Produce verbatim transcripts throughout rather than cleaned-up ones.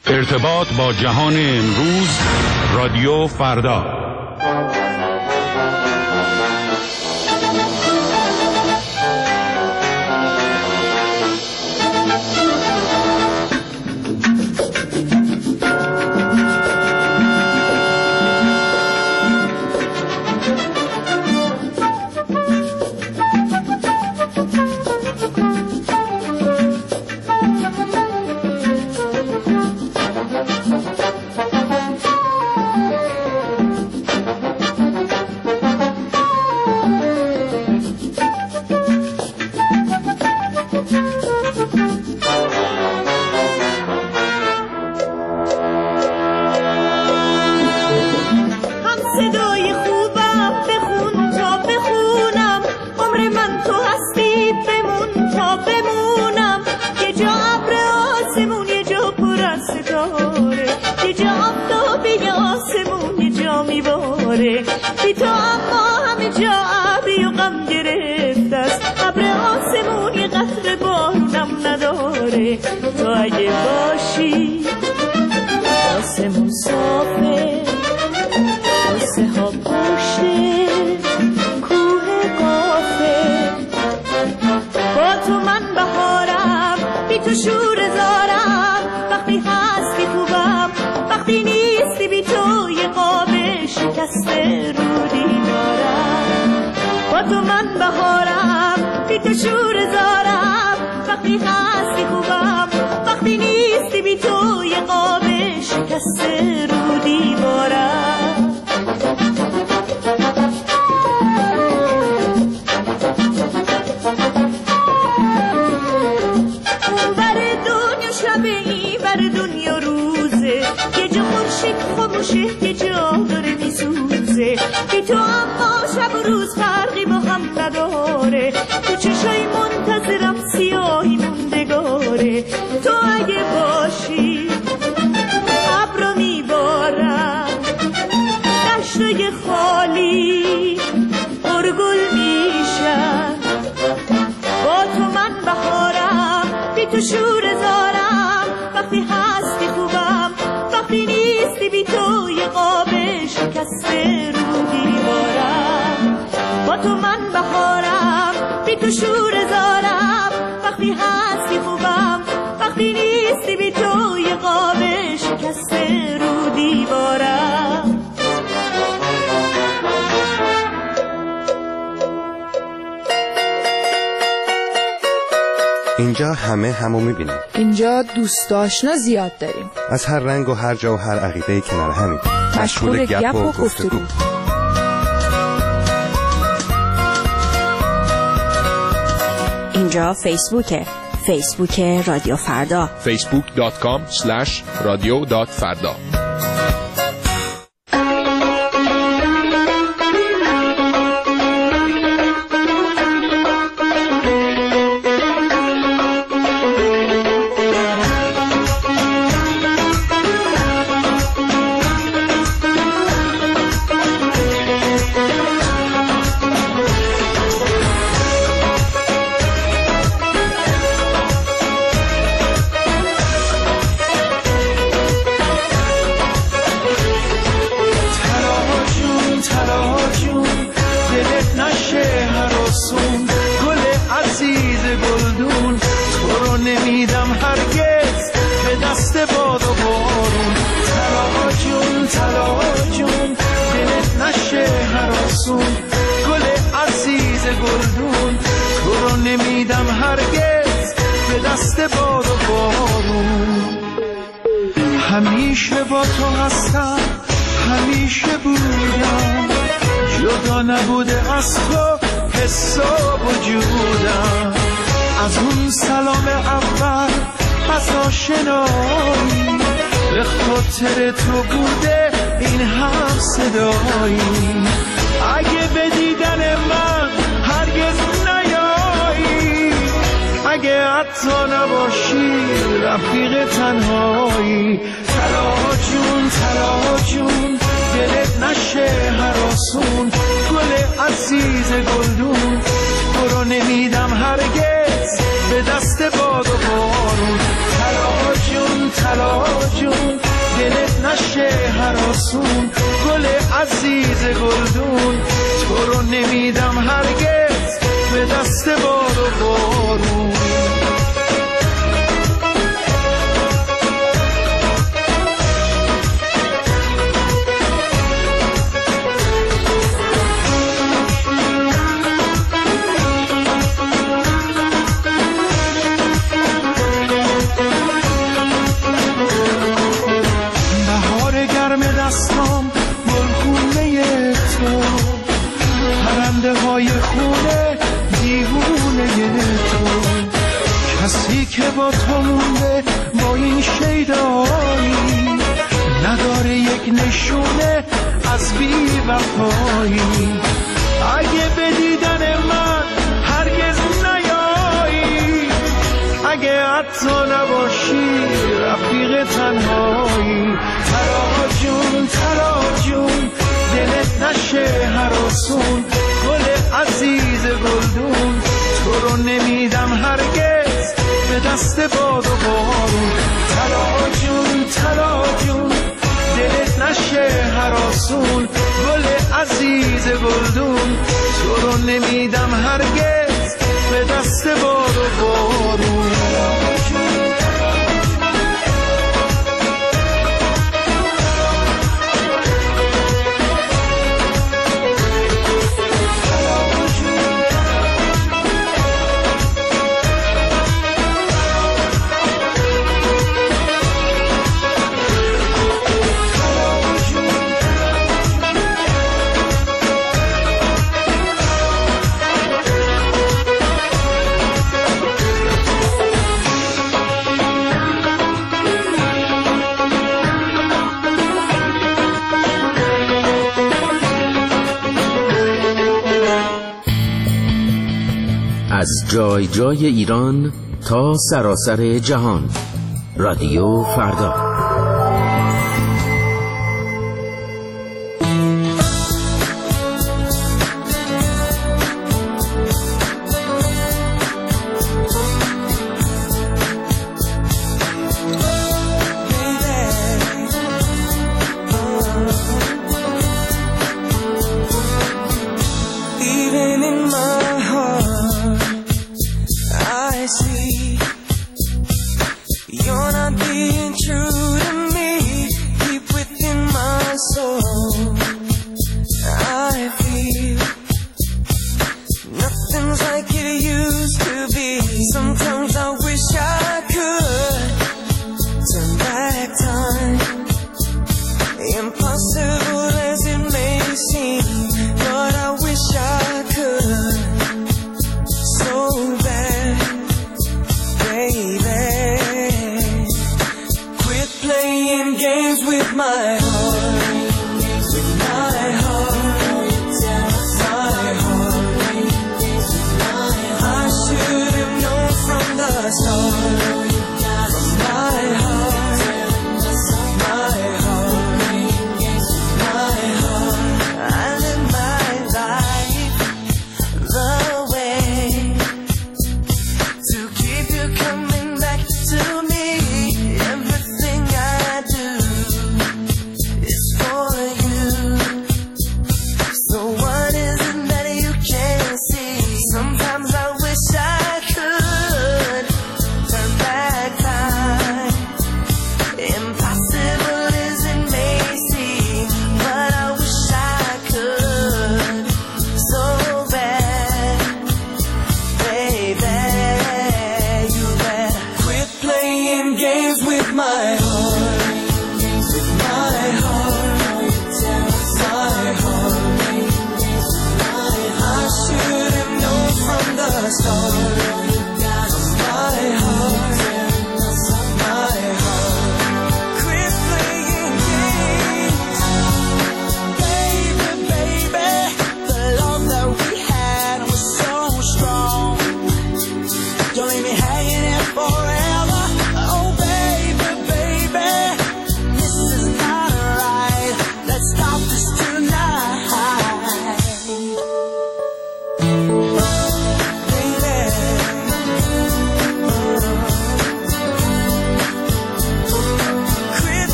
ارتباط با جهان امروز، رادیو فردا. اینجا همه همو میبینیم. اینجا دوست آشنا زیاد داریم. از هر رنگ و هر جا و هر عقیده کنار همیم. مشغول گپ و گفتگو. اینجا فیسبوکه. فیسبوک رادیو فردا. فیسبوک دات کام اسلش رادیو دات فردا. همیشه با تو هستم، همیشه بودم، جدا نبوده از تو حس و وجودم. از اون سلام اول، از آشنایی، به خاطر تو بوده این هم صدایی. اگه به دیدن من هرگز نیایی، اگه حتی نباشی رفیق تنهایی. تلا جون تلا جون دلت نشه هراسون، گل عزیز گلدون تو رو نمیدم هرگز به دست باد و بارون. تلا جون تلا جون دلت نشه هراسون گل عزیز گلدون تو رو نمیدم هرگز به دست باد و بارون که با تو مونده با این شیدایی نداره یک نشونه از بی وفایی اگه به دیدن من هرگز نیایی اگه حتی نباشی رفیق تنهایی ترا جون ترا جون دلت نشه هراسون گل عزیز گلدون تو رو نمیدم هرگز به دست باد و بارون ترا جون ترا جون دلت نشه هراسون گل عزیز گلدون تو رو نمیدم هرگز به دست باد و بارون از جای جای ایران تا سراسر جهان رادیو فردا. Forever, oh baby, baby.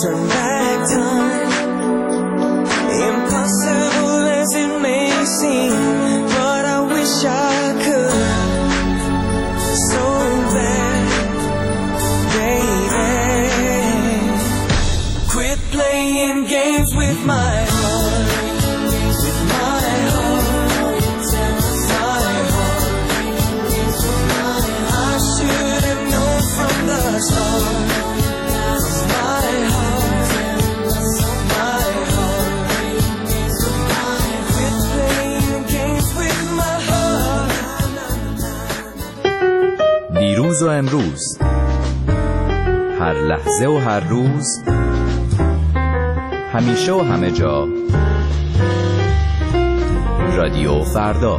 turn back time. Impossible as it may seem, but I wish I could so bad, baby. Quit playing games with my heart, with my heart, my heart. I should have known from the start. دیروز و امروز، هر لحظه و هر روز، همیشه و همه جا، رادیو فردا.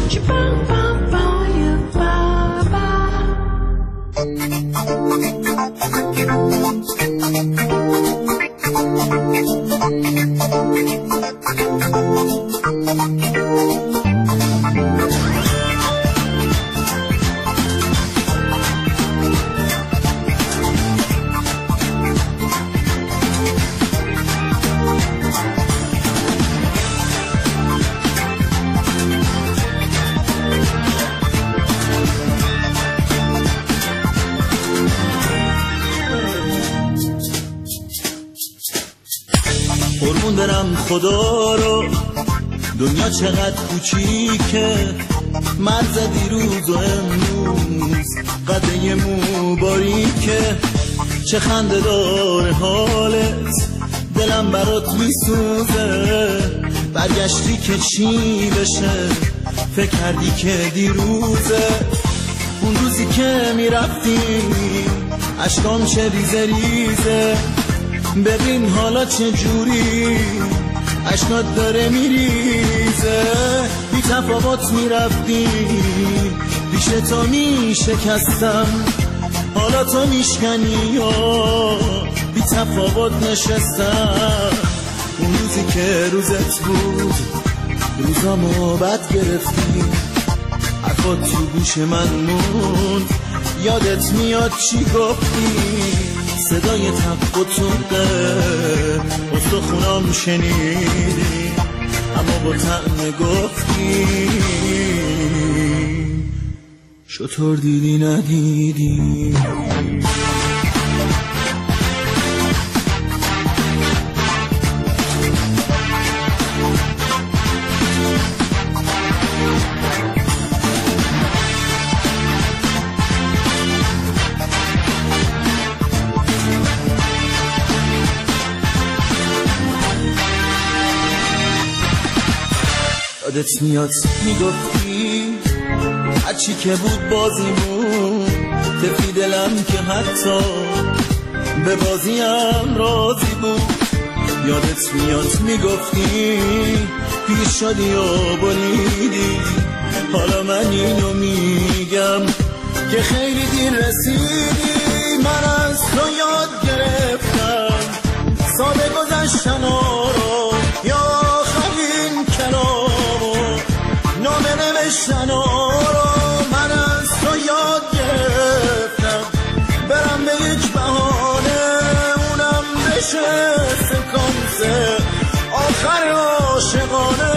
قربون برم خدا رو، دنیا چقدر کوچیکه، مرز دیروز و امروز قده مو باریکه. چه خنده داره حالت، دلم برات میسوزه. برگشتی که چی بشه، فکر کردی که دیروزه. اون روزی که میرفتی اشکام چه ریزه ریزه. ببین حالا چه جوری اشکات داره میریزه. بی تفاوت میرفتی، پیش تو میشکستم، حالا تو میشکنی یا بی تفاوت نشستم. اون روزی که روزت بود، روزامو بد گرفتی، حرفات تو گوش من موند، یادت میاد چی گفتی. صدای تق و توقه استخونام شنیدی، اما با طعم گفتی شطور دیدی ندیدی. یادت میاد میگفتی هرچی که بود بازیمون، تفی دلم که حتی به بازیم راضی بود. یادت میاد میگفتی پیر شدی و بریدی، حالا من اینو میگم که خیلی دیر رسیدی. من از تو یاد گرفتم سال گذشتن رو، یا آخرین کلامو نامه نوشتن رو. من از تو یاد گرفتم برم به یک بهانه، اونم بشه سکانس آخر عاشقانه.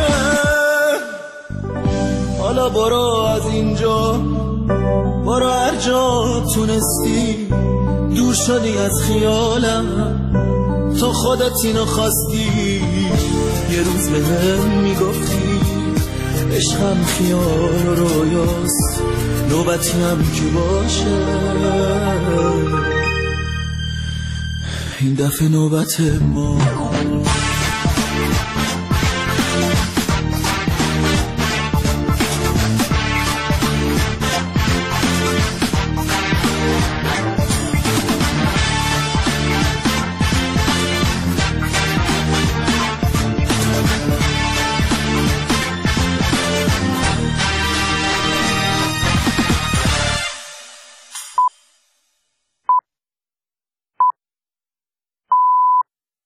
حالا برو از اینجا، برو هر جا تونستی، دور شدی از خیالم، تو خودت اینو خواستی. یه روز به هم میگفتی عشقم خیال و رویاست، نوبتی هم که باشه. این دفعه نوبت ما